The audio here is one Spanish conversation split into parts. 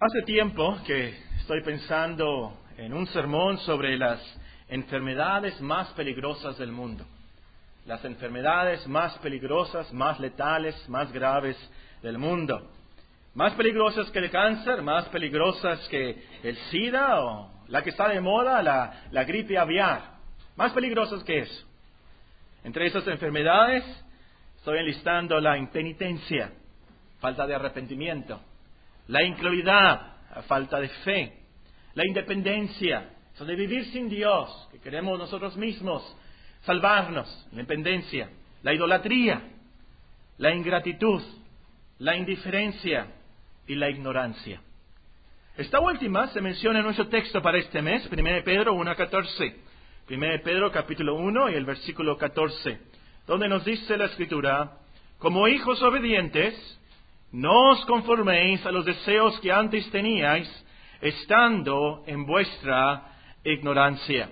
Hace tiempo que estoy pensando en un sermón sobre las enfermedades más peligrosas del mundo. Las enfermedades más peligrosas, más letales, más graves del mundo. Más peligrosas que el cáncer, más peligrosas que el SIDA o la que está de moda, la gripe aviar. Más peligrosas que eso. Entre esas enfermedades estoy enlistando la impenitencia, falta de arrepentimiento. La incredulidad, falta de fe. La independencia, eso de vivir sin Dios, que queremos nosotros mismos salvarnos. La independencia. La idolatría, la ingratitud, la indiferencia y la ignorancia. Esta última se menciona en nuestro texto para este mes, 1 Pedro 1:14. 1 Pedro capítulo 1 y el versículo 14, donde nos dice la Escritura: como hijos obedientes, no os conforméis a los deseos que antes teníais, estando en vuestra ignorancia.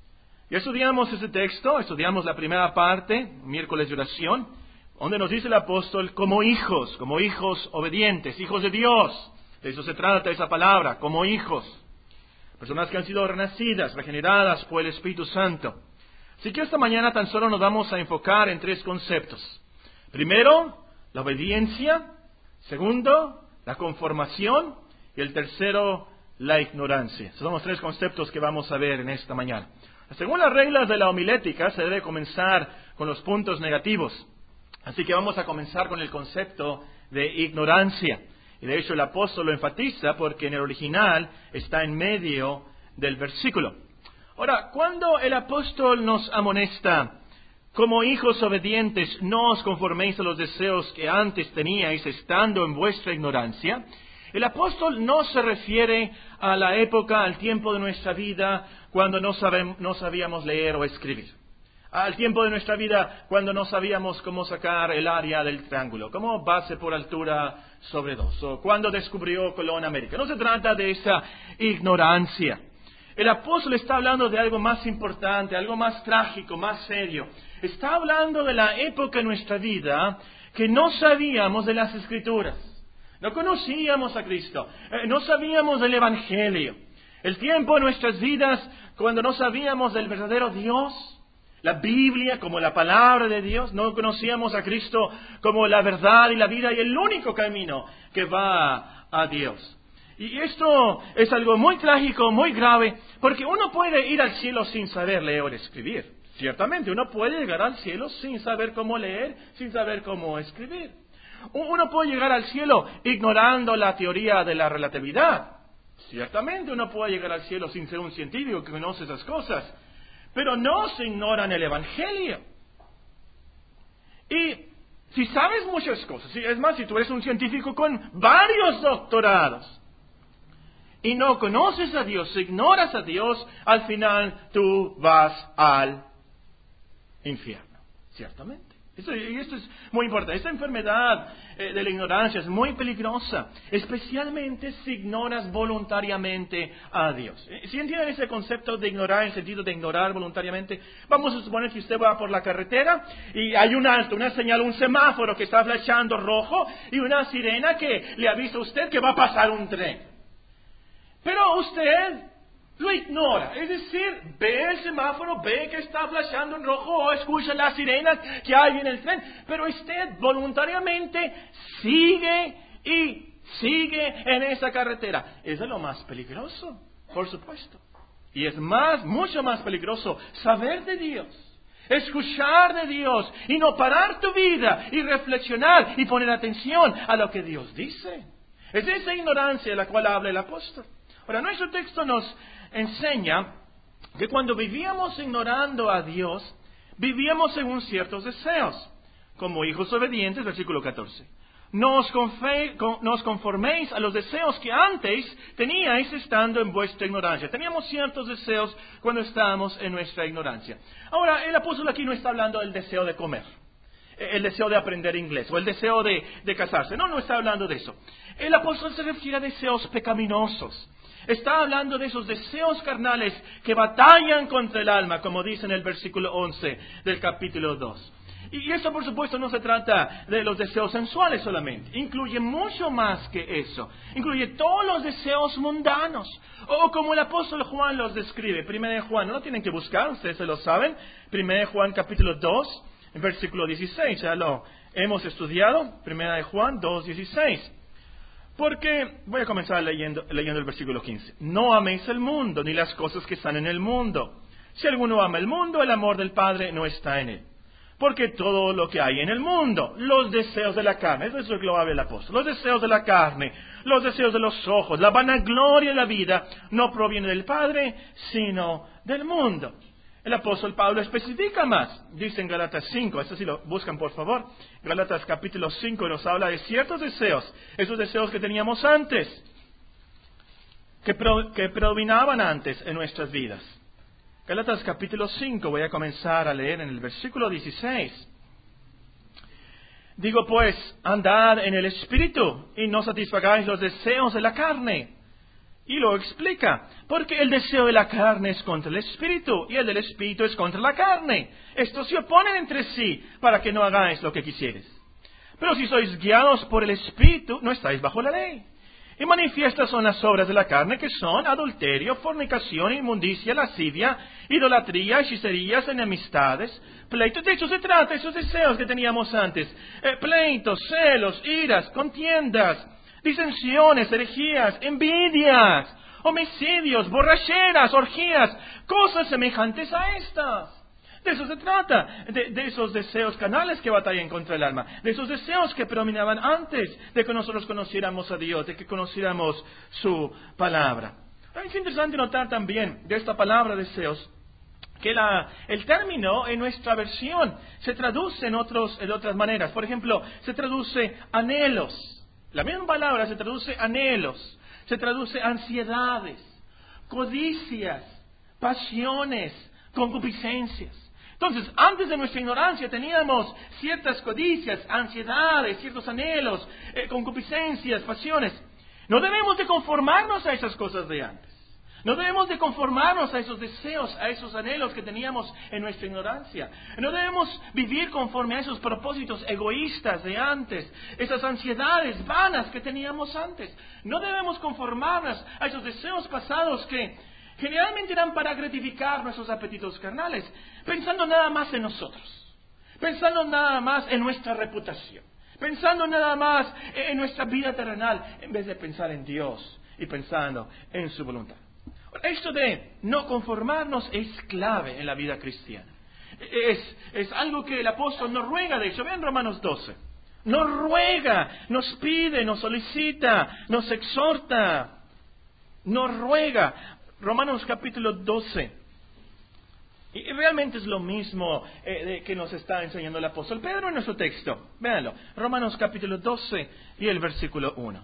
Y estudiamos ese texto, estudiamos la primera parte, miércoles de oración, donde nos dice el apóstol como hijos obedientes, hijos de Dios. De eso se trata esa palabra, como hijos. Personas que han sido renacidas, regeneradas por el Espíritu Santo. Así que esta mañana tan solo nos vamos a enfocar en tres conceptos. Primero, la obediencia. Segundo, la conformación. Y el tercero, la ignorancia. Esos son los tres conceptos que vamos a ver en esta mañana. Según las reglas de la homilética, se debe comenzar con los puntos negativos. Así que vamos a comenzar con el concepto de ignorancia. Y de hecho el apóstol lo enfatiza porque en el original está en medio del versículo. Ahora, cuando el apóstol nos amonesta, como hijos obedientes, no os conforméis a los deseos que antes teníais estando en vuestra ignorancia, el apóstol no se refiere a la época, al tiempo de nuestra vida, cuando no sabíamos leer o escribir. Al tiempo de nuestra vida cuando no sabíamos cómo sacar el área del triángulo, como base por altura sobre 2, o cuando descubrió Colón América. No se trata de esa ignorancia. El apóstol está hablando de algo más importante, algo más trágico, más serio. Está hablando de la época en nuestra vida que no sabíamos de las Escrituras. No conocíamos a Cristo, no sabíamos del Evangelio. El tiempo en nuestras vidas cuando no sabíamos del verdadero Dios, la Biblia como la palabra de Dios, no conocíamos a Cristo como la verdad y la vida y el único camino que va a Dios. Y esto es algo muy trágico, muy grave, porque uno puede ir al cielo sin saber leer o escribir. Ciertamente, uno puede llegar al cielo sin saber cómo leer, sin saber cómo escribir. Uno puede llegar al cielo ignorando la teoría de la relatividad. Ciertamente, uno puede llegar al cielo sin ser un científico que conoce esas cosas. Pero no se ignoran el Evangelio. Y si sabes muchas cosas, es más, si tú eres un científico con varios doctorados y no conoces a Dios, ignoras a Dios, al final tú vas al infierno, ciertamente. Esto es muy importante. Esta enfermedad de la ignorancia es muy peligrosa, especialmente si ignoras voluntariamente a Dios. ¿Sí entienden ese concepto de ignorar, en el sentido de ignorar voluntariamente? Vamos a suponer que usted va por la carretera y hay un alto, una señal, un semáforo que está flashando rojo y una sirena que le avisa a usted que va a pasar un tren. Pero usted lo ignora, es decir, ve el semáforo, ve que está flashando en rojo o escucha las sirenas que hay en el tren, pero usted voluntariamente sigue en esa carretera. Eso es lo más peligroso, por supuesto. Y es mucho más peligroso saber de Dios, escuchar de Dios y no parar tu vida y reflexionar y poner atención a lo que Dios dice. Es esa ignorancia de la cual habla el apóstol. Ahora, nuestro texto nos enseña que cuando vivíamos ignorando a Dios, vivíamos según ciertos deseos, como hijos obedientes, versículo 14. No os conforméis a los deseos que antes teníais estando en vuestra ignorancia. Teníamos ciertos deseos cuando estábamos en nuestra ignorancia. Ahora, el apóstol aquí no está hablando del deseo de comer, el deseo de aprender inglés o el deseo de casarse. No está hablando de eso. El apóstol se refiere a deseos pecaminosos. Está hablando de esos deseos carnales que batallan contra el alma, como dice en el versículo 11 del capítulo 2. Y esto, por supuesto, no se trata de los deseos sensuales solamente. Incluye mucho más que eso. Incluye todos los deseos mundanos. O como el apóstol Juan los describe. 1 Juan, no lo tienen que buscar, ustedes se lo saben. 1 Juan capítulo 2, versículo 16. Ya lo hemos estudiado. 1 Juan 2, 16. Porque, voy a comenzar leyendo el versículo 15. No améis el mundo, ni las cosas que están en el mundo. Si alguno ama el mundo, el amor del Padre no está en él. Porque todo lo que hay en el mundo, los deseos de la carne, eso es lo que lo habla el apóstol, los deseos de la carne, los deseos de los ojos, la vanagloria de la vida, no proviene del Padre, sino del mundo. El apóstol Pablo especifica más, dice en Gálatas 5, eso sí lo buscan por favor, Gálatas capítulo 5 nos habla de ciertos deseos, esos deseos que teníamos antes, que predominaban antes en nuestras vidas. Gálatas capítulo 5, voy a comenzar a leer en el versículo 16. Digo pues, andad en el Espíritu y no satisfagáis los deseos de la carne. Y lo explica, porque el deseo de la carne es contra el Espíritu y el del Espíritu es contra la carne. Estos se oponen entre sí para que no hagáis lo que quisieres. Pero si sois guiados por el Espíritu, no estáis bajo la ley. Y manifiestas son las obras de la carne, que son adulterio, fornicación, inmundicia, lascivia, idolatría, hechicerías, enemistades, pleitos. De hecho, se trata de esos deseos que teníamos antes. Pleitos, celos, iras, contiendas, disensiones, herejías, envidias, homicidios, borracheras, orgías, cosas semejantes a estas. De eso se trata, de esos deseos carnales que batallan contra el alma, de esos deseos que predominaban antes de que nosotros conociéramos a Dios, de que conociéramos su palabra. Es interesante notar también de esta palabra deseos que el término en nuestra versión se traduce en otras maneras. Por ejemplo, se traduce anhelos. La misma palabra se traduce anhelos, se traduce ansiedades, codicias, pasiones, concupiscencias. Entonces, antes de nuestra ignorancia teníamos ciertas codicias, ansiedades, ciertos anhelos, concupiscencias, pasiones. No debemos de conformarnos a esas cosas de antes. No debemos de conformarnos a esos deseos, a esos anhelos que teníamos en nuestra ignorancia. No debemos vivir conforme a esos propósitos egoístas de antes, esas ansiedades vanas que teníamos antes. No debemos conformarnos a esos deseos pasados que generalmente eran para gratificar nuestros apetitos carnales, pensando nada más en nosotros, pensando nada más en nuestra reputación, pensando nada más en nuestra vida terrenal, en vez de pensar en Dios y pensando en su voluntad. Esto de no conformarnos es clave en la vida cristiana. Es algo que el apóstol nos ruega, de hecho, vean Romanos 12. Nos ruega, nos pide, nos solicita, nos exhorta, nos ruega. Romanos capítulo 12. Y realmente es lo mismo que nos está enseñando el apóstol Pedro en nuestro texto. Véanlo. Romanos capítulo 12 y el versículo 1.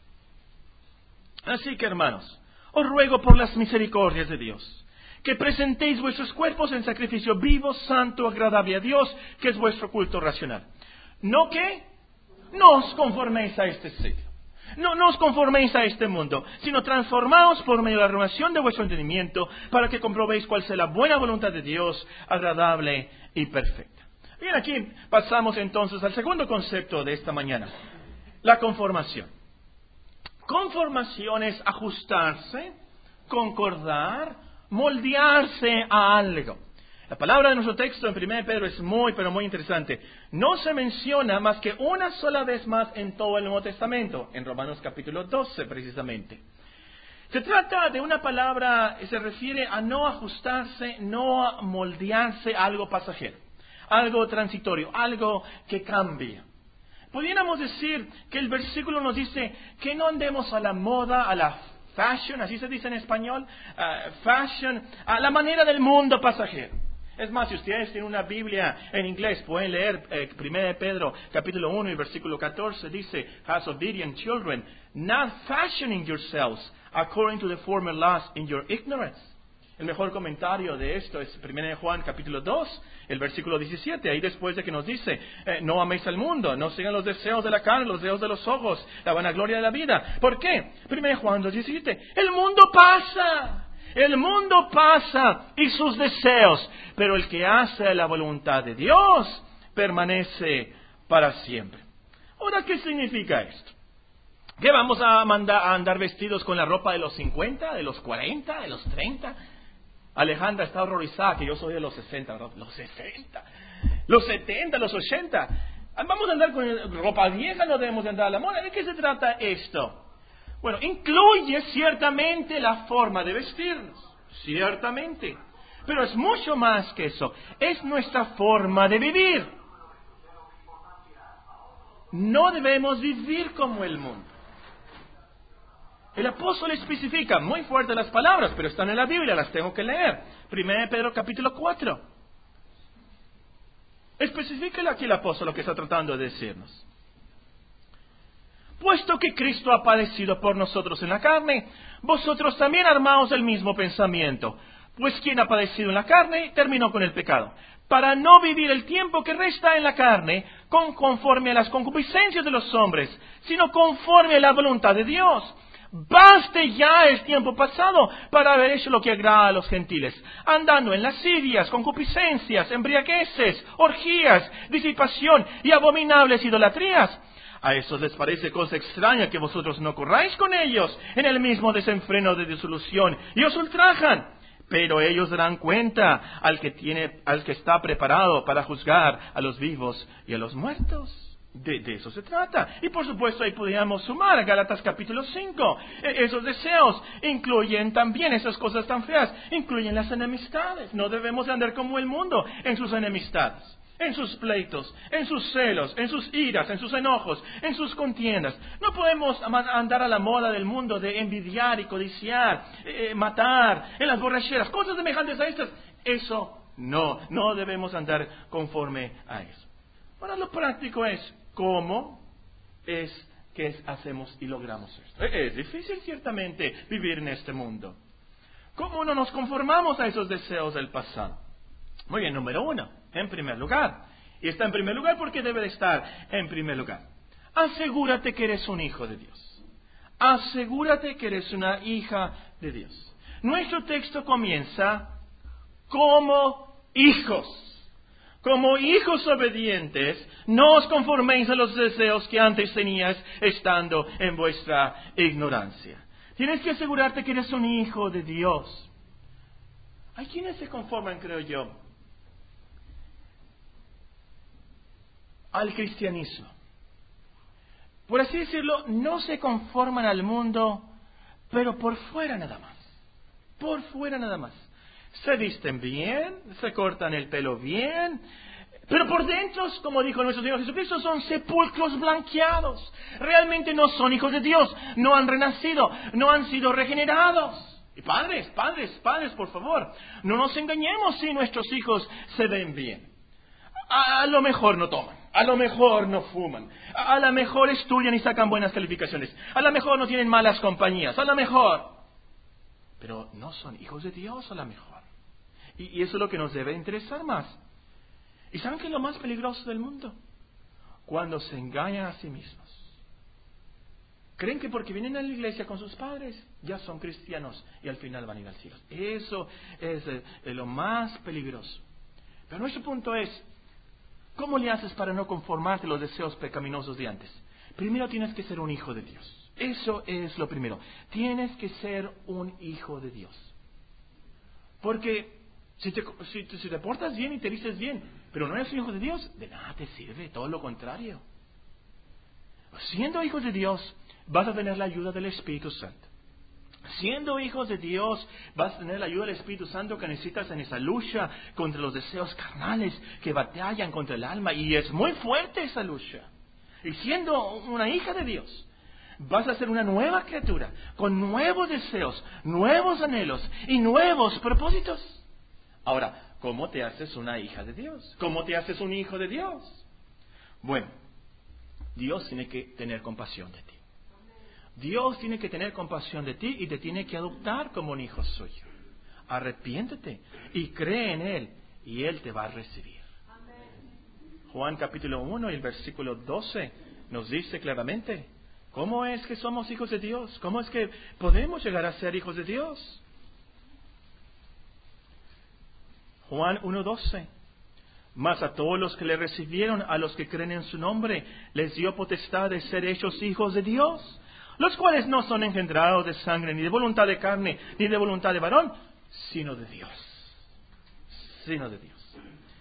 Así que, hermanos, os ruego por las misericordias de Dios, que presentéis vuestros cuerpos en sacrificio vivo, santo, agradable a Dios, que es vuestro culto racional. No que no os conforméis a este siglo. No os conforméis a este mundo, sino transformaos por medio de la renovación de vuestro entendimiento, para que comprobéis cuál sea la buena voluntad de Dios, agradable y perfecta. Bien, aquí pasamos entonces al segundo concepto de esta mañana, la conformación. Conformación es ajustarse, concordar, moldearse a algo. La palabra de nuestro texto en 1 Pedro es pero muy interesante. No se menciona más que una sola vez más en todo el Nuevo Testamento, en Romanos capítulo 12 precisamente. Se trata de una palabra que se refiere a no ajustarse, no a moldearse a algo pasajero, algo transitorio, algo que cambia. Pudiéramos decir que el versículo nos dice que no andemos a la moda, a la fashion, así se dice en español, fashion, a la manera del mundo pasajero. Es más, si ustedes tienen una Biblia en inglés, pueden leer 1 Pedro capítulo 1 y versículo 14, dice, As obedient children, not fashioning yourselves according to the former lusts in your ignorance. El mejor comentario de esto es 1 Juan capítulo 2, el versículo 17, ahí después de que nos dice, no améis al mundo, no sigan los deseos de la carne, los deseos de los ojos, la vanagloria de la vida. ¿Por qué? 1 Juan 2, 17, el mundo pasa y sus deseos, pero el que hace la voluntad de Dios permanece para siempre. Ahora, ¿qué significa esto? ¿Que vamos a andar vestidos con la ropa de los 50, de los 40, de los 30? Alejandra está horrorizada que yo soy de los 60, ¿verdad? Los 60, los 70, los 80. Vamos a andar con ropa vieja, no debemos de andar a la moda. ¿De qué se trata esto? Bueno, incluye ciertamente la forma de vestirnos, ciertamente. Pero es mucho más que eso. Es nuestra forma de vivir. No debemos vivir como el mundo. El apóstol especifica muy fuerte las palabras, pero están en la Biblia, las tengo que leer. 1 Pedro capítulo 4. Especifica aquí el apóstol lo que está tratando de decirnos. Puesto que Cristo ha padecido por nosotros en la carne, vosotros también armaos del mismo pensamiento. Pues quien ha padecido en la carne, terminó con el pecado, para no vivir el tiempo que resta en la carne, conforme a las concupiscencias de los hombres, sino conforme a la voluntad de Dios. Baste ya el tiempo pasado para haber hecho lo que agrada a los gentiles, andando en lascivias, concupiscencias, embriagueces, orgías, disipación y abominables idolatrías. A esos les parece cosa extraña que vosotros no corráis con ellos en el mismo desenfreno de disolución y os ultrajan. Pero ellos darán cuenta al que está preparado para juzgar a los vivos y a los muertos. De eso se trata. Y por supuesto ahí podríamos sumar a Gálatas capítulo 5. Esos deseos incluyen también esas cosas tan feas. Incluyen las enemistades. No debemos andar como el mundo en sus enemistades, en sus pleitos, en sus celos, en sus iras, en sus enojos, en sus contiendas. No podemos andar a la moda del mundo de envidiar y codiciar, matar, en las borracheras, cosas semejantes a estas. Eso no debemos andar conforme a eso. Ahora lo práctico es, ¿cómo es que hacemos y logramos esto? Es difícil ciertamente vivir en este mundo. ¿Cómo no nos conformamos a esos deseos del pasado? Muy bien, número 1, en primer lugar. Y está en primer lugar porque debe de estar en primer lugar. Asegúrate que eres un hijo de Dios. Asegúrate que eres una hija de Dios. Nuestro texto comienza como hijos. Como hijos obedientes, no os conforméis a los deseos que antes tenías estando en vuestra ignorancia. Tienes que asegurarte que eres un hijo de Dios. Hay quienes se conforman, creo yo, al cristianismo. Por así decirlo, no se conforman al mundo, pero por fuera nada más. Por fuera nada más. Se visten bien, se cortan el pelo bien, pero por dentro, como dijo nuestro Señor Jesucristo, son sepulcros blanqueados. Realmente no son hijos de Dios, no han renacido, no han sido regenerados. Y padres, por favor, no nos engañemos si nuestros hijos se ven bien. A lo mejor no toman, a lo mejor no fuman, a lo mejor estudian y sacan buenas calificaciones, a lo mejor no tienen malas compañías, a lo mejor. Pero no son hijos de Dios a lo mejor. Y eso es lo que nos debe interesar más. ¿Y saben qué es lo más peligroso del mundo? Cuando se engañan a sí mismos. Creen que porque vienen a la iglesia con sus padres, ya son cristianos y al final van a ir al cielo. Eso es lo más peligroso. Pero nuestro punto es, ¿cómo le haces para no conformarte a los deseos pecaminosos de antes? Primero tienes que ser un hijo de Dios. Eso es lo primero. Tienes que ser un hijo de Dios. Porque si te portas bien y te dices bien, pero no eres un hijo de Dios, de nada te sirve, todo lo contrario. Siendo hijos de Dios, vas a tener la ayuda del Espíritu Santo. Siendo hijos de Dios, vas a tener la ayuda del Espíritu Santo que necesitas en esa lucha contra los deseos carnales que batallan contra el alma. Y es muy fuerte esa lucha. Y siendo una hija de Dios, vas a ser una nueva criatura, con nuevos deseos, nuevos anhelos y nuevos propósitos. Ahora, ¿cómo te haces una hija de Dios? ¿Cómo te haces un hijo de Dios? Bueno, Dios tiene que tener compasión de ti. Dios tiene que tener compasión de ti y te tiene que adoptar como un hijo suyo. Arrepiéntete y cree en Él y Él te va a recibir. Juan capítulo 1 y el versículo 12 nos dice claramente, ¿cómo es que somos hijos de Dios? ¿Cómo es que podemos llegar a ser hijos de Dios? Juan 1:12. Mas a todos los que le recibieron, a los que creen en su nombre, les dio potestad de ser hechos hijos de Dios, los cuales no son engendrados de sangre, ni de voluntad de carne, ni de voluntad de varón, sino de Dios. Sino de Dios.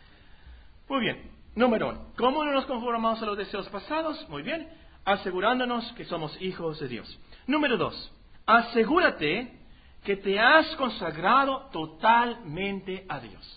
Muy bien. Número 1. ¿Cómo no nos conformamos a los deseos pasados? Muy bien. Asegurándonos que somos hijos de Dios. Número 2. Asegúrate que te has consagrado totalmente a Dios.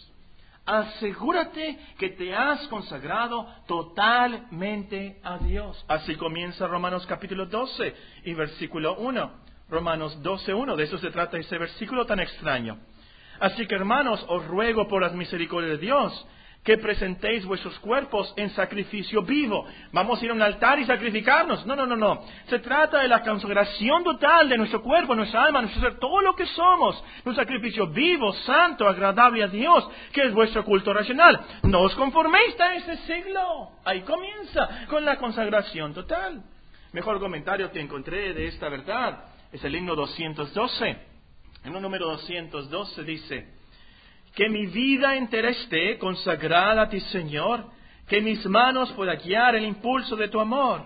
Asegúrate que te has consagrado totalmente a Dios. Así comienza Romanos capítulo 12 y versículo 1. Romanos 12:1. De eso se trata ese versículo tan extraño. Así que, hermanos, os ruego por las misericordias de Dios que presentéis vuestros cuerpos en sacrificio vivo. Vamos a ir a un altar y sacrificarnos. No. Se trata de la consagración total de nuestro cuerpo, nuestra alma, nuestro ser, todo lo que somos. Un sacrificio vivo, santo, agradable a Dios, que es vuestro culto racional. No os conforméis a ese siglo. Ahí comienza con la consagración total. Mejor comentario que encontré de esta verdad es el himno 212. En el número 212 dice: que mi vida entera esté consagrada a ti, Señor, que mis manos puedan guiar el impulso de tu amor,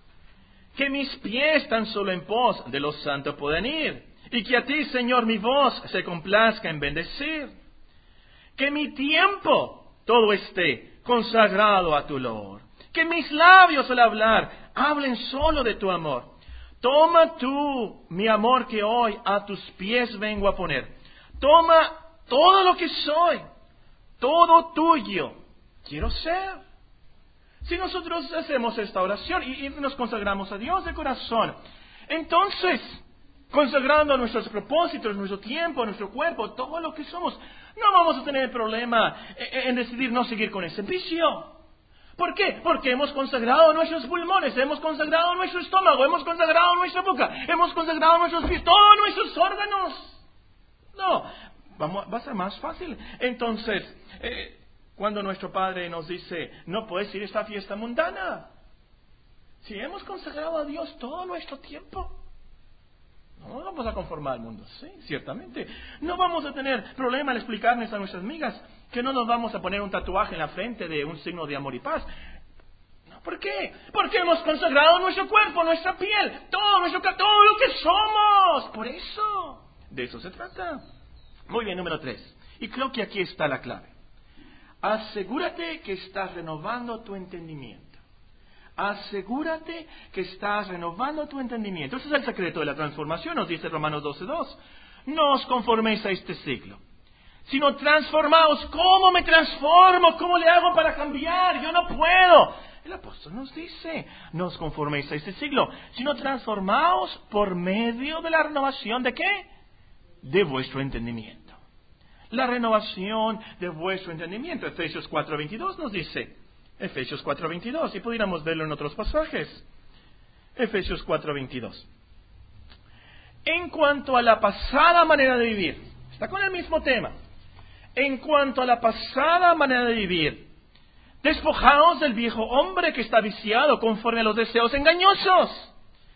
que mis pies tan solo en pos de los santos puedan ir, y que a ti, Señor, mi voz se complazca en bendecir, que mi tiempo todo esté consagrado a tu olor, que mis labios al hablar hablen solo de tu amor. Toma tú mi amor que hoy a tus pies vengo a poner. Toma todo lo que soy, todo tuyo, quiero ser. Si nosotros hacemos esta oración y nos consagramos a Dios de corazón, entonces, consagrando nuestros propósitos, nuestro tiempo, nuestro cuerpo, todo lo que somos, no vamos a tener problema en decidir no seguir con ese vicio. ¿Por qué? Porque hemos consagrado nuestros pulmones, hemos consagrado nuestro estómago, hemos consagrado nuestra boca, hemos consagrado nuestros pies, todos nuestros órganos. No. Va a ser más fácil. Entonces, cuando nuestro Padre nos dice, no puedes ir a esta fiesta mundana, si hemos consagrado a Dios todo nuestro tiempo, no nos vamos a conformar al mundo, sí, ciertamente. No vamos a tener problema al explicarles a nuestras amigas que no nos vamos a poner un tatuaje en la frente de un signo de amor y paz. No, ¿por qué? Porque hemos consagrado nuestro cuerpo, nuestra piel, todo lo que somos. Por eso, de eso se trata. Muy bien, número 3. Y creo que aquí está la clave. Asegúrate que estás renovando tu entendimiento. Asegúrate que estás renovando tu entendimiento. Ese es el secreto de la transformación, nos dice Romanos 12:2. No os conforméis a este siglo, sino transformaos. ¿Cómo me transformo? ¿Cómo le hago para cambiar? Yo no puedo. El apóstol nos dice, no os conforméis a este siglo, sino transformaos por medio de la renovación ¿de qué? De vuestro entendimiento. La renovación de vuestro entendimiento. Efesios 4:22 nos dice. Efesios 4:22. Y pudiéramos verlo en otros pasajes. Efesios 4:22. En cuanto a la pasada manera de vivir. Está con el mismo tema. En cuanto a la pasada manera de vivir. Despojaos del viejo hombre que está viciado conforme a los deseos engañosos.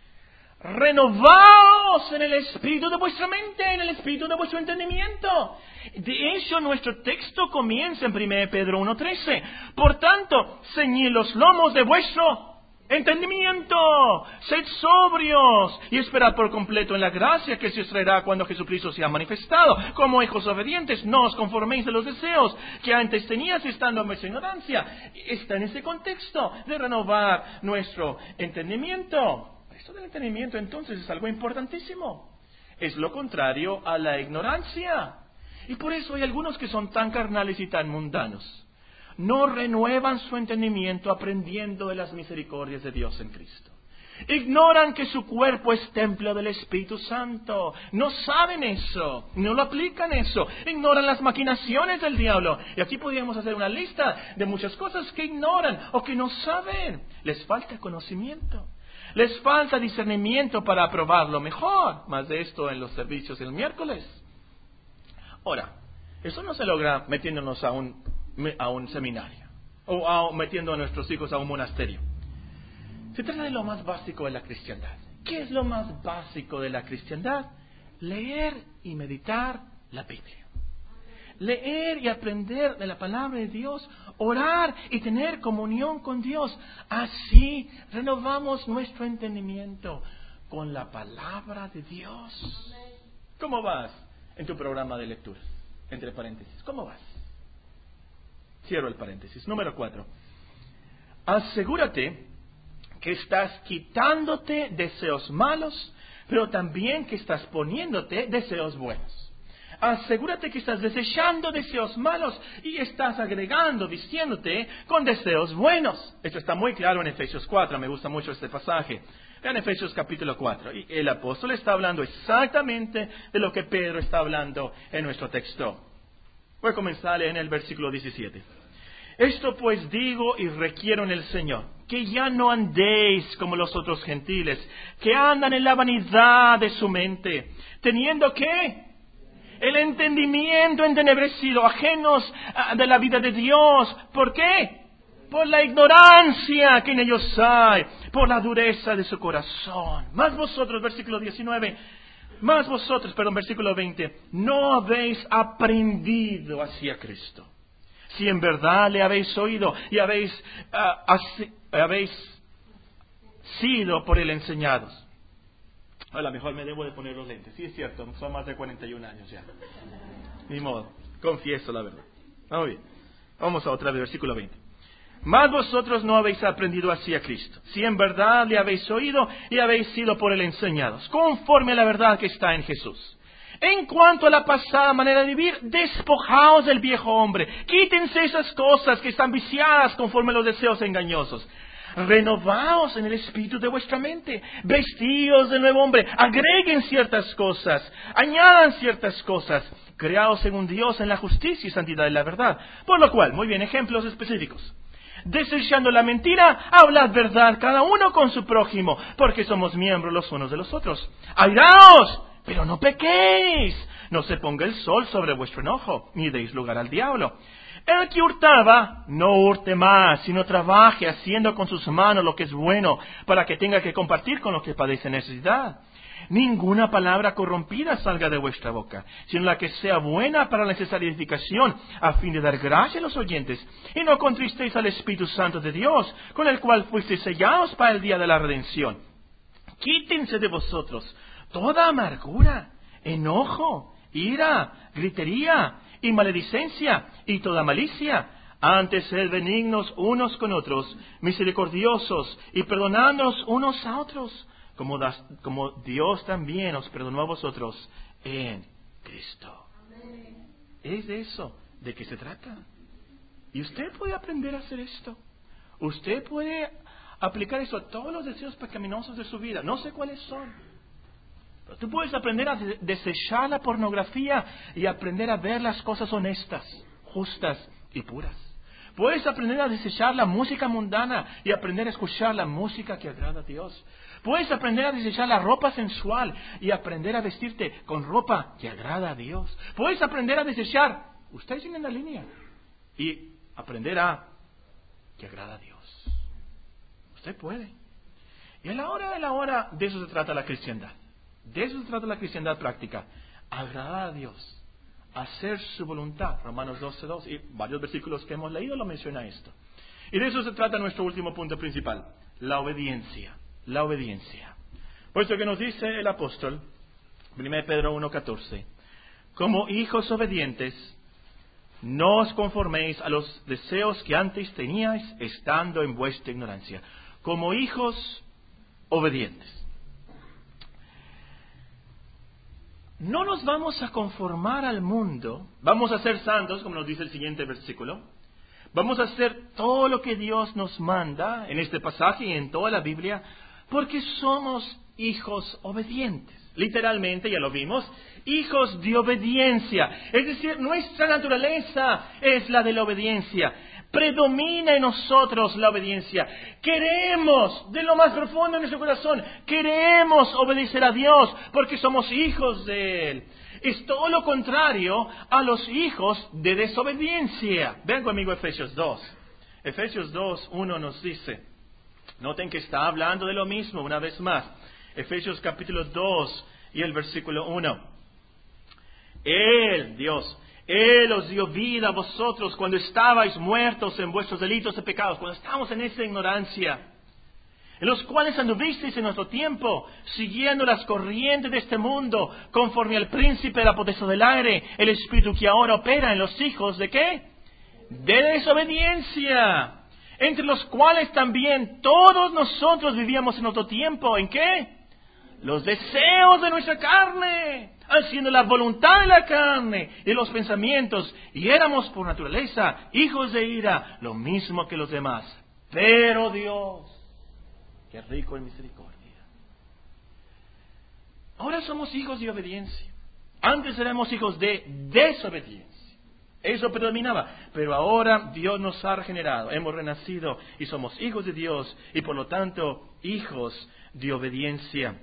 Renovaos en el espíritu de vuestra mente, en el espíritu de vuestro entendimiento. De hecho, nuestro texto comienza en 1 Pedro 1:13. Por tanto, ceñid los lomos de vuestro entendimiento, sed sobrios y esperad por completo en la gracia que se os traerá cuando Jesucristo sea manifestado. Como hijos obedientes, no os conforméis de los deseos que antes tenías estando en vuestra ignorancia. Está en ese contexto de renovar nuestro entendimiento. Esto del entendimiento entonces es algo importantísimo. Es lo contrario a la ignorancia. Y por eso hay algunos que son tan carnales y tan mundanos. No renuevan su entendimiento aprendiendo de las misericordias de Dios en Cristo. Ignoran que su cuerpo es templo del Espíritu Santo. No saben eso. No lo aplican eso. Ignoran las maquinaciones del diablo. Y aquí podríamos hacer una lista de muchas cosas que ignoran o que no saben. Les falta conocimiento. Les falta discernimiento para aprobarlo mejor. Más de esto en los servicios del miércoles. Ahora, eso no se logra metiéndonos a un seminario o metiendo a nuestros hijos a un monasterio. Se trata de lo más básico de la cristiandad. ¿Qué es lo más básico de la cristiandad? Leer y meditar la Biblia. leer y aprender de la palabra de Dios, orar y tener comunión con Dios. Así renovamos nuestro entendimiento con la palabra de Dios. ¿Cómo vas en tu programa de lectura? Entre paréntesis, ¿cómo vas? Cierro el paréntesis. Número 4. Asegúrate que estás quitándote deseos malos, pero también que estás poniéndote deseos buenos. Asegúrate que estás desechando deseos malos y estás agregando, vistiéndote con deseos buenos. Esto está muy claro en Efesios 4, me gusta mucho este pasaje. Vean Efesios capítulo 4, y el apóstol está hablando exactamente de lo que Pedro está hablando en nuestro texto. Voy a comenzar en el versículo 17. Esto pues digo y requiero en el Señor, que ya no andéis como los otros gentiles, que andan en la vanidad de su mente, teniendo ¿qué? El entendimiento entenebrecido, ajenos de la vida de Dios. ¿Por qué? Por la ignorancia que en ellos hay, por la dureza de su corazón. Más vosotros, versículo 19, versículo 20, no habéis aprendido hacia Cristo. Si en verdad le habéis oído y habéis sido por él enseñados. A lo mejor me debo de poner los lentes. Sí, es cierto, son más de 41 años ya. Ni modo, confieso la verdad. Muy bien, vamos a otra vez, versículo 20. Mas vosotros no habéis aprendido así a Cristo, si en verdad le habéis oído y habéis sido por él enseñados, conforme a la verdad que está en Jesús. En cuanto a la pasada manera de vivir, despojaos del viejo hombre. Quítense esas cosas que están viciadas conforme a los deseos engañosos. Renovaos en el espíritu de vuestra mente. Vestíos del nuevo hombre. Agreguen ciertas cosas. Añadan ciertas cosas. Creados según Dios en la justicia y santidad de la verdad. Por lo cual, muy bien, ejemplos específicos. Desechando la mentira, hablad verdad cada uno con su prójimo, porque somos miembros los unos de los otros. ¡Airaos! Pero no pequéis, no se ponga el sol sobre vuestro enojo, ni deis lugar al diablo. El que hurtaba, no hurte más, sino trabaje haciendo con sus manos lo que es bueno, para que tenga que compartir con los que padecen necesidad. Ninguna palabra corrompida salga de vuestra boca, sino la que sea buena para la necesaria edificación, a fin de dar gracia a los oyentes. Y no contristéis al Espíritu Santo de Dios, con el cual fuisteis sellados para el día de la redención. Quítense de vosotros toda amargura, enojo, ira, gritería y maledicencia y toda malicia. Antes sed benignos unos con otros, misericordiosos y perdonándonos unos a otros, como Dios también os perdonó a vosotros en Cristo. Amén. Es de eso de que se trata. Y usted puede aprender a hacer esto. Usted puede aplicar eso a todos los deseos pecaminosos de su vida. No sé cuáles son. Pero tú puedes aprender a desechar la pornografía y aprender a ver las cosas honestas, justas y puras. Puedes aprender a desechar la música mundana y aprender a escuchar la música que agrada a Dios. Puedes aprender a desechar la ropa sensual y aprender a vestirte con ropa que agrada a Dios. Puedes aprender a desechar, ustedes siguen la línea, y aprender a que agrada a Dios. Usted puede. Y a la hora de eso se trata la cristiandad. De eso se trata la cristiandad práctica. Agradar a Dios. Hacer su voluntad. Romanos 12:2 y varios versículos que hemos leído lo menciona esto. Y de eso se trata nuestro último punto principal. La obediencia. La obediencia. Puesto que nos dice el apóstol, 1 Pedro 1:14, como hijos obedientes, no os conforméis a los deseos que antes teníais estando en vuestra ignorancia. Como hijos obedientes. No nos vamos a conformar al mundo, vamos a ser santos, como nos dice el siguiente versículo. Vamos a hacer todo lo que Dios nos manda en este pasaje y en toda la Biblia, porque somos hijos obedientes. Literalmente, ya lo vimos, hijos de obediencia. Es decir, nuestra naturaleza es la de la obediencia. Predomina en nosotros la obediencia. Queremos, de lo más profundo de nuestro corazón, queremos obedecer a Dios porque somos hijos de Él. Es todo lo contrario a los hijos de desobediencia. Vean conmigo Efesios 2. Efesios 2:1 nos dice, noten que está hablando de lo mismo una vez más. Efesios capítulo 2 y el versículo 1. Él, Dios, Él os dio vida a vosotros cuando estabais muertos en vuestros delitos y pecados, cuando estábamos en esa ignorancia, en los cuales anduvisteis en nuestro tiempo, siguiendo las corrientes de este mundo, conforme al príncipe de la potestad del aire, el espíritu que ahora opera en los hijos ¿de qué? De desobediencia, entre los cuales también todos nosotros vivíamos en otro tiempo. ¿En qué? Los deseos de nuestra carne, haciendo la voluntad de la carne y de los pensamientos, y éramos por naturaleza hijos de ira, lo mismo que los demás. Pero Dios, que es rico en misericordia, ahora somos hijos de obediencia. Antes éramos hijos de desobediencia. Eso predominaba. Pero ahora Dios nos ha regenerado. Hemos renacido y somos hijos de Dios y por lo tanto hijos de obediencia.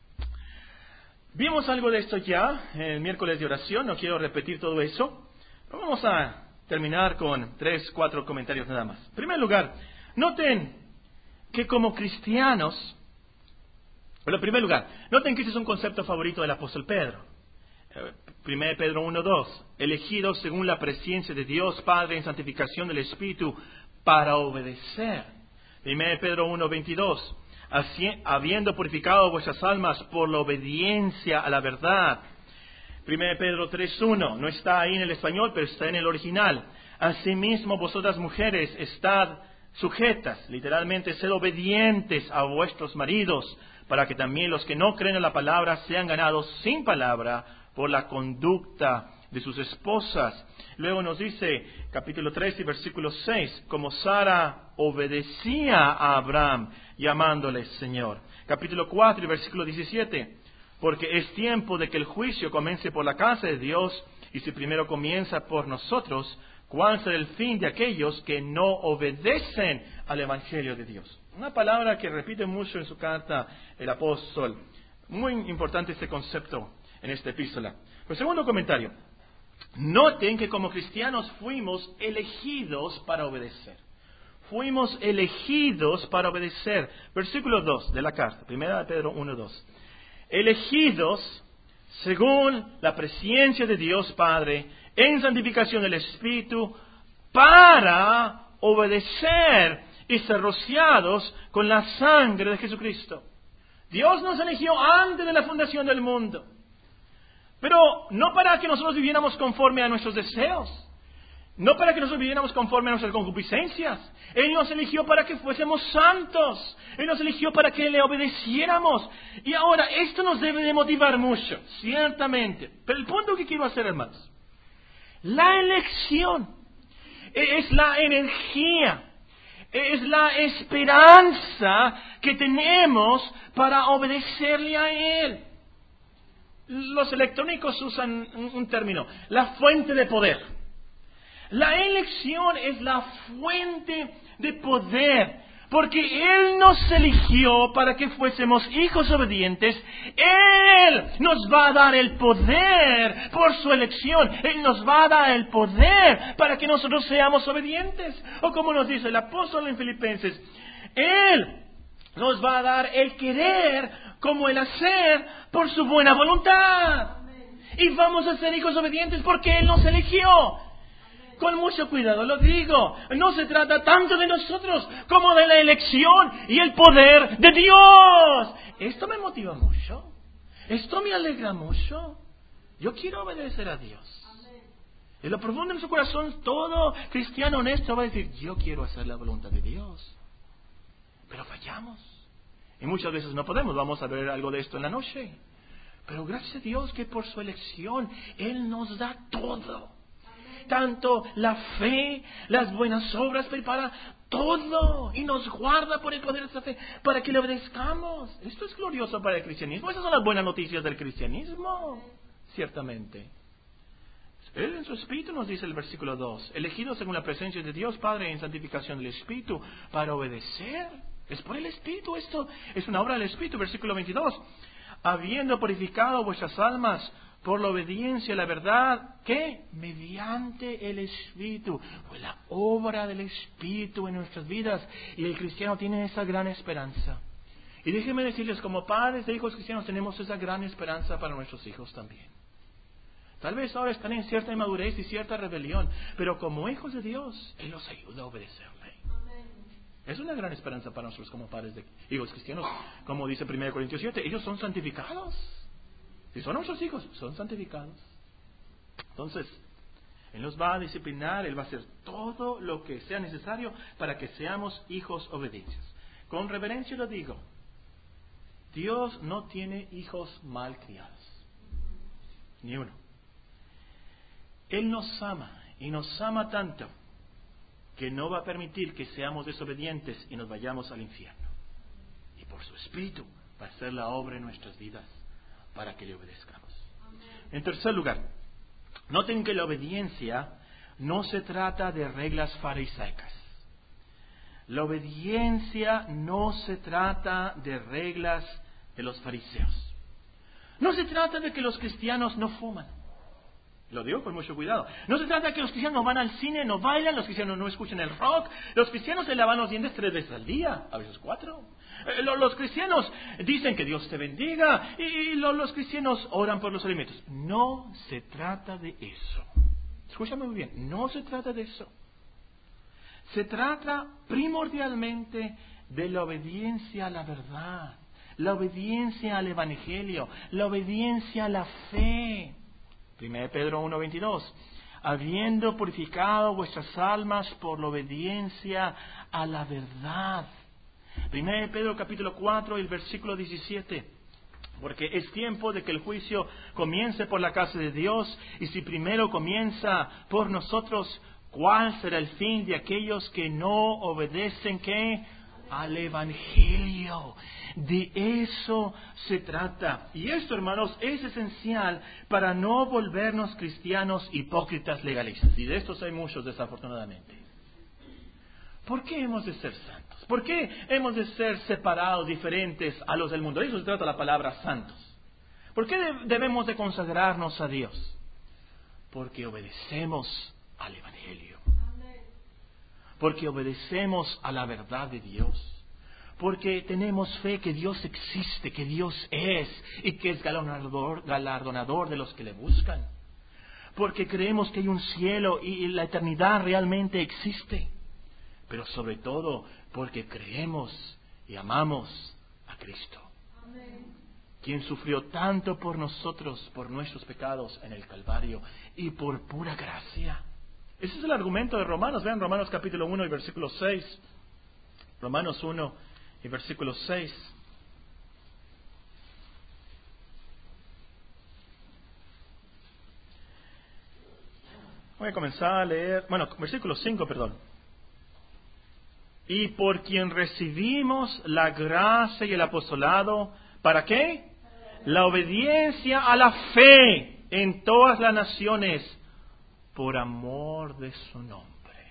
Vimos algo de esto ya en el miércoles de oración. No quiero repetir todo eso. Pero vamos a terminar con 3, 4 comentarios nada más. En primer lugar, noten que como cristianos, bueno, en primer lugar, noten que este es un concepto favorito del apóstol Pedro. 1 Pedro 1:2, elegidos según la presencia de Dios Padre en santificación del Espíritu para obedecer. 1 Pedro 1:22, habiendo purificado vuestras almas por la obediencia a la verdad. 1 Pedro 3:1, no está ahí en el español, pero está en el original. Asimismo, vosotras mujeres, estad sujetas, literalmente, sed obedientes a vuestros maridos, para que también los que no creen en la palabra sean ganados sin palabra por la conducta de sus esposas. Luego nos dice, capítulo 3 y versículo 6, como Sara obedecía a Abraham, llamándole Señor. Capítulo 4 y versículo 17, porque es tiempo de que el juicio comience por la casa de Dios, y si primero comienza por nosotros, ¿cuál será el fin de aquellos que no obedecen al Evangelio de Dios? Una palabra que repite mucho en su carta el apóstol. Muy importante este concepto en esta epístola. El segundo comentario. Noten que como cristianos fuimos elegidos para obedecer. Fuimos elegidos para obedecer. Versículo 2 de la carta, 1 Pedro 1:2. Elegidos según la presencia de Dios Padre en santificación del Espíritu para obedecer y ser rociados con la sangre de Jesucristo. Dios nos eligió antes de la fundación del mundo. Pero no para que nosotros viviéramos conforme a nuestros deseos. No para que nosotros viviéramos conforme a nuestras concupiscencias. Él nos eligió para que fuésemos santos. Él nos eligió para que le obedeciéramos. Y ahora, esto nos debe de motivar mucho, ciertamente. Pero el punto que quiero hacer, hermanos, la elección es la energía, es la esperanza que tenemos para obedecerle a Él. Los electrónicos usan un término, la fuente de poder. La elección es la fuente de poder, porque Él nos eligió para que fuésemos hijos obedientes. Él nos va a dar el poder por su elección. Él nos va a dar el poder para que nosotros seamos obedientes. O como nos dice el apóstol en Filipenses, Él nos va a dar el querer como el hacer por su buena voluntad. Y vamos a ser hijos obedientes porque Él nos eligió. Con mucho cuidado lo digo, no se trata tanto de nosotros como de la elección y el poder de Dios. Esto me motiva mucho, esto me alegra mucho. Yo quiero obedecer a Dios. En lo profundo de su corazón, todo cristiano honesto va a decir, yo quiero hacer la voluntad de Dios. Pero fallamos. Y muchas veces no podemos. Vamos a ver algo de esto en la noche. Pero gracias a Dios que por su elección Él nos da todo. Tanto la fe, las buenas obras, prepara todo. Y nos guarda por el poder de esa fe para que le obedezcamos. Esto es glorioso para el cristianismo. Esas son las buenas noticias del cristianismo. Ciertamente. Él en su Espíritu nos dice el versículo 2. Elegidos según la presencia de Dios Padre en santificación del Espíritu para obedecer. Es por el Espíritu esto. Es una obra del Espíritu. Versículo 22. Habiendo purificado vuestras almas por la obediencia a la verdad, ¿qué? Mediante el Espíritu. Pues la obra del Espíritu en nuestras vidas. Y el cristiano tiene esa gran esperanza. Y déjenme decirles, como padres de hijos cristianos, tenemos esa gran esperanza para nuestros hijos también. Tal vez ahora están en cierta inmadurez y cierta rebelión, pero como hijos de Dios, Él los ayuda a obedecerle. Es una gran esperanza para nosotros como padres de hijos cristianos. Como dice 1 Corintios 7, ellos son santificados. Si son nuestros hijos, son santificados. Entonces, Él nos va a disciplinar, Él va a hacer todo lo que sea necesario para que seamos hijos obedientes. Con reverencia lo digo, Dios no tiene hijos mal criados. Ni uno. Él nos ama y nos ama tanto que no va a permitir que seamos desobedientes y nos vayamos al infierno. Y por su Espíritu va a hacer la obra en nuestras vidas para que le obedezcamos. En tercer lugar, noten que la obediencia no se trata de reglas farisaicas. La obediencia no se trata de reglas de los fariseos. No se trata de que los cristianos no fuman. Lo digo con mucho cuidado. No se trata de que los cristianos no van al cine, no bailan, los cristianos no escuchan el rock. Los cristianos se lavan los dientes 3 veces al día, a veces 4. Los cristianos dicen que Dios te bendiga y los cristianos oran por los alimentos. No se trata de eso. Escúchame muy bien, no se trata de eso. Se trata primordialmente de la obediencia a la verdad, la obediencia al Evangelio, la obediencia a la fe. 1 Pedro 1:22, habiendo purificado vuestras almas por la obediencia a la verdad. 1 Pedro capítulo 4, el versículo 17, porque es tiempo de que el juicio comience por la casa de Dios, y si primero comienza por nosotros, ¿cuál será el fin de aquellos que no obedecen qué? Al Evangelio. De eso se trata. Y esto, hermanos, es esencial para no volvernos cristianos hipócritas legalistas. Y de estos hay muchos, desafortunadamente. ¿Por qué hemos de ser santos? ¿Por qué hemos de ser separados, diferentes a los del mundo? De eso se trata la palabra santos. ¿Por qué debemos de consagrarnos a Dios? Porque obedecemos al Evangelio. Porque obedecemos a la verdad de Dios. Porque tenemos fe que Dios existe, que Dios es y que es galardonador de los que le buscan. Porque creemos que hay un cielo y la eternidad realmente existe. Pero sobre todo porque creemos y amamos a Cristo. Quien sufrió tanto por nosotros, por nuestros pecados en el Calvario y por pura gracia. Ese es el argumento de Romanos. Vean Romanos capítulo 1 y versículo 6. Romanos 1 y versículo 6. Voy a comenzar a leer, versículo 5, perdón. Y por quien recibimos la gracia y el apostolado, ¿para qué? La obediencia a la fe en todas las naciones, por amor de su nombre.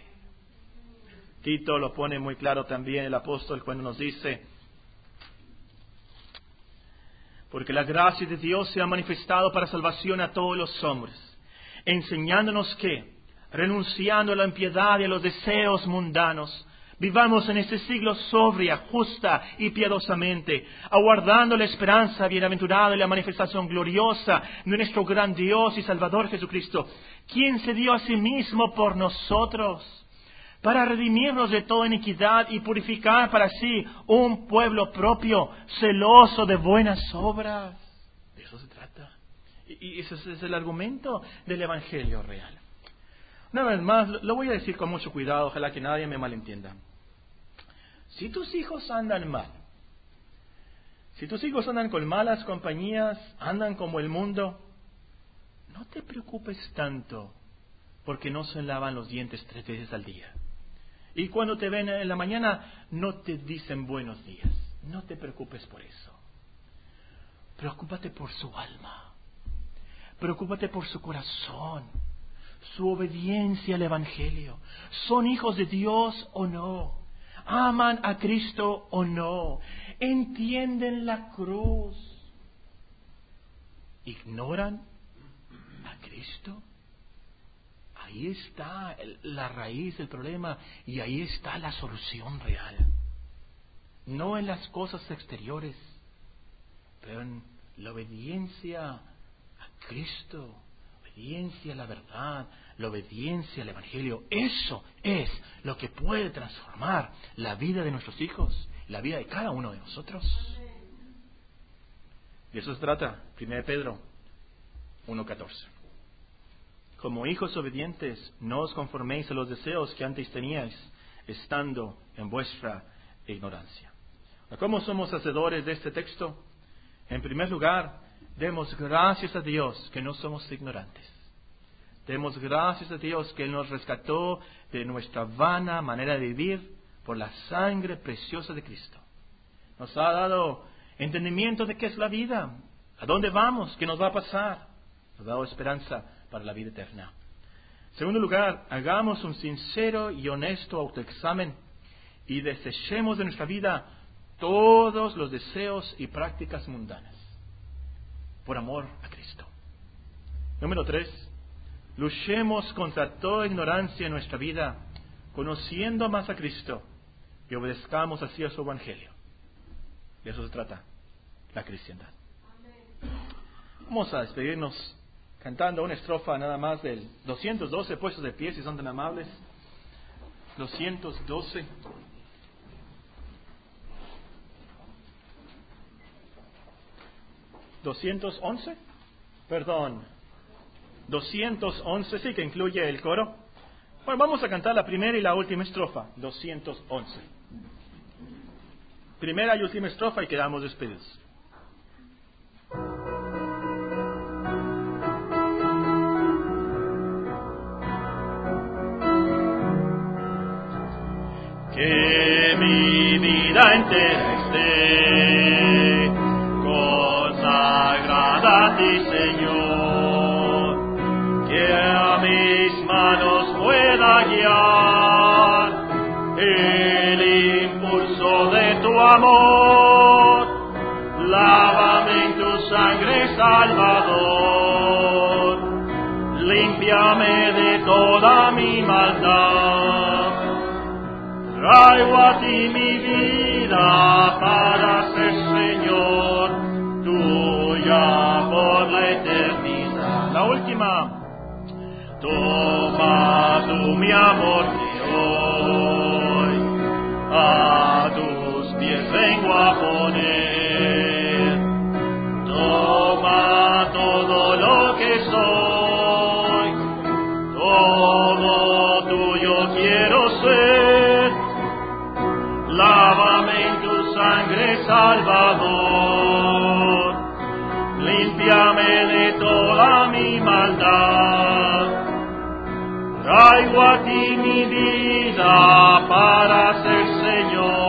Tito lo pone muy claro también el apóstol cuando nos dice, porque la gracia de Dios se ha manifestado para salvación a todos los hombres, enseñándonos que, renunciando a la impiedad y a los deseos mundanos, vivamos en este siglo sobria, justa y piadosamente, aguardando la esperanza bienaventurada y la manifestación gloriosa de nuestro gran Dios y Salvador Jesucristo, quien se dio a sí mismo por nosotros, para redimirnos de toda iniquidad y purificar para sí un pueblo propio, celoso de buenas obras. De eso se trata. Y ese es el argumento del Evangelio real. Una vez más, lo voy a decir con mucho cuidado, ojalá que nadie me malentienda. Si tus hijos andan mal, si tus hijos andan con malas compañías, andan como el mundo, no te preocupes tanto porque no se lavan los dientes 3 veces al día. Y cuando te ven en la mañana, no te dicen buenos días. No te preocupes por eso. Preocúpate por su alma. Preocúpate por su corazón. Su obediencia al Evangelio. ¿Son hijos de Dios o no? ¿Aman a Cristo o no? ¿Entienden la cruz? ¿Ignoran a Cristo? Ahí está la raíz del problema y ahí está la solución real. No en las cosas exteriores, pero en la obediencia a Cristo, obediencia a la verdad, la obediencia al Evangelio. Eso es lo que puede transformar la vida de nuestros hijos, la vida de cada uno de nosotros. De eso se trata 1 Pedro 1:14. Como hijos obedientes, no os conforméis a los deseos que antes teníais, estando en vuestra ignorancia. ¿Cómo somos hacedores de este texto? En primer lugar, demos gracias a Dios que no somos ignorantes. Demos gracias a Dios que Él nos rescató de nuestra vana manera de vivir por la sangre preciosa de Cristo. Nos ha dado entendimiento de qué es la vida, a dónde vamos, qué nos va a pasar. Nos ha dado esperanza para la vida eterna. En segundo lugar, hagamos un sincero y honesto autoexamen y desechemos de nuestra vida todos los deseos y prácticas mundanas, por amor a Cristo. Número 3, luchemos contra toda ignorancia en nuestra vida, conociendo más a Cristo y obedezcamos así a su Evangelio. De eso se trata la cristiandad. Vamos a despedirnos cantando una estrofa nada más del 212, puestos de pie si son tan amables. 212. ¿211? Perdón. 211, sí, que incluye el coro. Bueno, vamos a cantar la primera y la última estrofa. 211. Primera y última estrofa y quedamos despedidos. Que mi vida entera esté consagrada a ti, Señor, que a mis manos pueda guiar el impulso de tu amor. Lávame en tu sangre, Salvador, límpiame de toda mi maldad. Traigo a ti mi vida para ser, Señor, tuya por la eternidad. La última. Toma tú mi amor de hoy, a tus pies vengo a poner. Toma todo lo que soy, todo tuyo quiero ser. Lávame en tu sangre, Salvador, límpiame de toda mi maldad. Traigo a ti mi vida para ser, Señor,